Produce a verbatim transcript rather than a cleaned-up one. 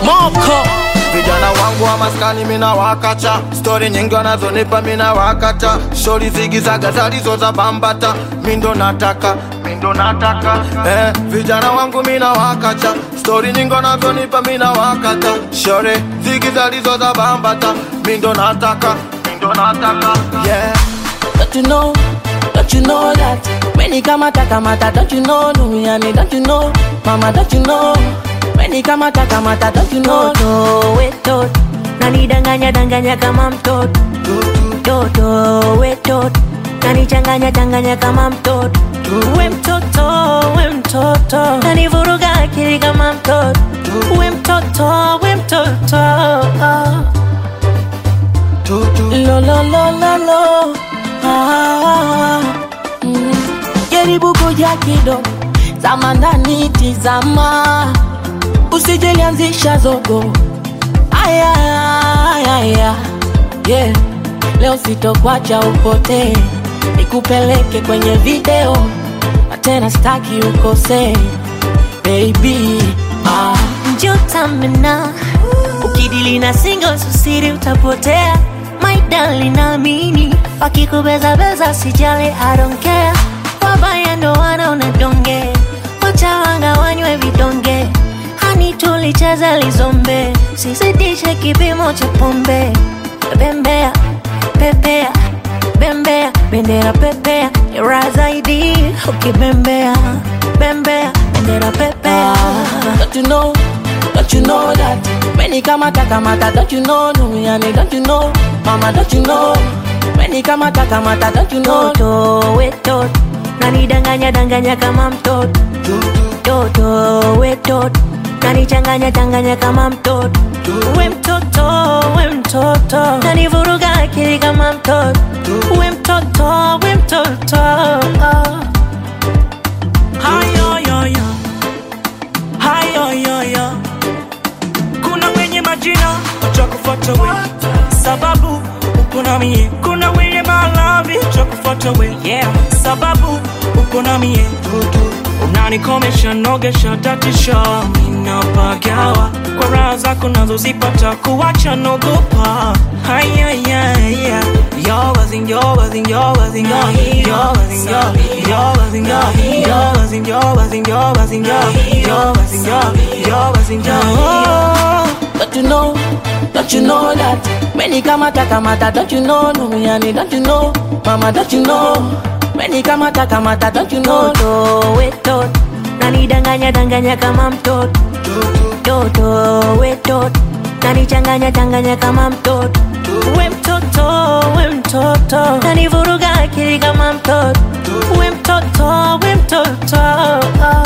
Moko. Vijana wangu wa maskani mina wakacha, story nyingi wanazonipa mina wakata, shori zigizaga zalizo za bambata, mindo nataka, mindo nataka. Eh, vijana wangu mina wakacha, story nyingi wanazonipa mina wakata, shori zigi zalizo za bambata, mindo nataka, mindo nataka. Yeah. Don't you know, don't you know that when he kamata kamata, don't you know, Lumiani, don't you know, Mama, don't you know, when he kamata kamata, don't you know, Toto, we tot, nani danganya danganya kama mtoto. Toto, we tot, nani changanya changanya kama mtoto. We mtoto, we mtoto, nani vuruga akili kama mtoto. We mtoto, we mtoto. Lo lo lo lo lo. Ah, mm. Jaribu kuja kidogo, zama ndani tizama, usijelianzisha zogo. Aya, aya, aya, yeah. Leo sitokwacha upotee, nikupeleke kwenye video, na tena staki ukose, baby. Ah, Njotamena, ukidili na single susiri utapotea. My darling naamini, wakikubeza beza sijali, I don't care. Wabaya ndo wanaona donge, wacha wanga wanywe vidonge. Hani tulicheza lizombe, sizidishe kipimo cha pombe. Bembea, pepea, bembea, bendera pepea, yara zaidi ukibembea. Bembea, bendera pepea. Don't you know, don't you know that when he kamata kamata, don't you know, Lumiani, don't you know, Mama, don't you know, when he kamata kamata, don't you know. Toto, we tot, nani danganya danganya kama mtoto. Toto, we tot, nani changanya changanya kama mtoto. We mtoto, we mtoto, nani vuruga akili kama mtoto. We mtoto, we mtoto. Hayo yo yo, hayo yo yo. Kuna wenye majina watakufuata we, sababu uko na mie. Kuna wenye malavi watakufuata we, yeah, sababu uko na mie. Unanikomesha nogesha tatisha, minapagawa kwa raha zako nazozipata, kuwacha nogopa. Haya ya ya, yo wasn't yo wasn't yo wasn't yo yo wasn't yo yo wasn't yo yo wasn't yo wasn't yo wasn't yo yo wasn't yo yo wasn't yo. Don't you know, don't you know that when he kamata kamata, don't you know, Lumiani, don't you know, Mama, don't you know, when he kamata kamata, don't you know. Toto, we tot, nani danganya danganya kama mtoto. Toto, we tot, nani changanya changanya kama mtoto. We mtoto, we mtoto, nani vuruga akili kama mtoto. We mtoto, we mtoto.